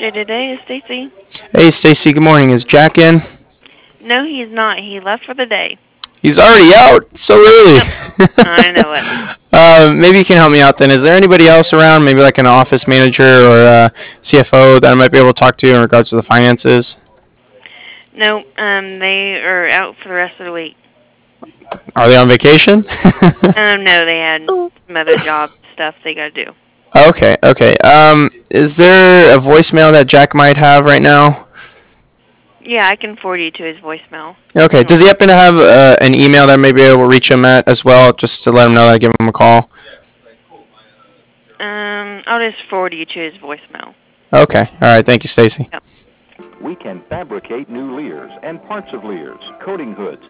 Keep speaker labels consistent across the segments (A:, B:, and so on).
A: Today is Stacy.
B: Hey, Stacy. Good morning. Is Jack in?
A: No, he's not. He left for the day.
B: He's already out so early.
A: Yep, I know it.
B: Maybe you can help me out then. Is there anybody else around, maybe like an office manager or a CFO that I might be able to talk to in regards to the finances?
A: No, they are out for the rest of the week.
B: Are they on vacation?
A: No, they had some other job stuff they got to do.
B: Okay, okay. Is there a voicemail that Jack might have right now?
A: Yeah, I can forward you to his voicemail.
B: Okay. Does he happen to have an email that maybe I will reach him at as well, just to let him know that I give him a call?
A: I'll just forward you to his voicemail.
B: Okay. All right. Thank you, Stacy.
A: Yep.
C: We can fabricate new Lears and parts of Lears, coating hoods.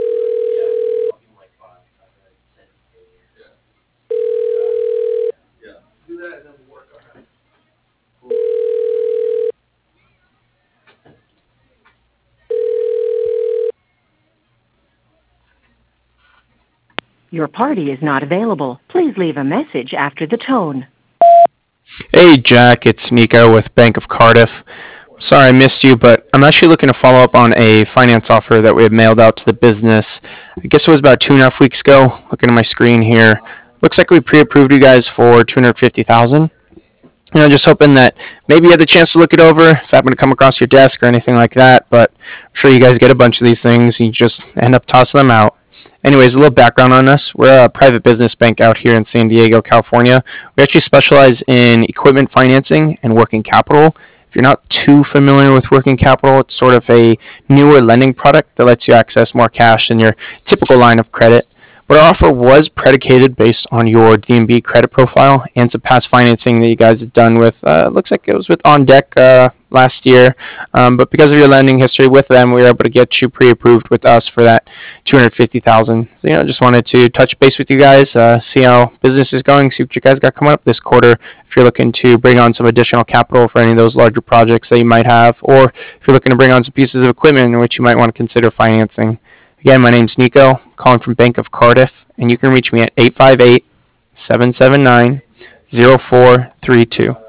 D: Your party is not available. Please leave a message after the tone.
B: Hey, Jack. It's Nico with Bank of Cardiff. Sorry I missed you, but I'm actually looking to follow up on a finance offer that we had mailed out to the business. I guess it was about 2.5 weeks ago. Looking at my screen here, looks like we pre-approved you guys for $250,000. Just hoping that maybe you had the chance to look it over, if it happened to come across your desk or anything like that. But I'm sure you guys get a bunch of these things, and you just end up tossing them out. Anyways, a little background on us. We're a private business bank out here in San Diego, California. We actually specialize in equipment financing and working capital. If you're not too familiar with working capital, it's sort of a newer lending product that lets you access more cash than your typical line of credit. But our offer was predicated based on your DMB credit profile and some past financing that you guys have done with, looks like it was with On Deck last year. But because of your lending history with them, we were able to get you pre-approved with us for that $250,000. So, just wanted to touch base with you guys, see how business is going, see what you guys got coming up this quarter. If you're looking to bring on some additional capital for any of those larger projects that you might have, or if you're looking to bring on some pieces of equipment in which you might want to consider financing. Again, my name's Nico, calling from Bank of Cardiff, and you can reach me at 858-779-0432.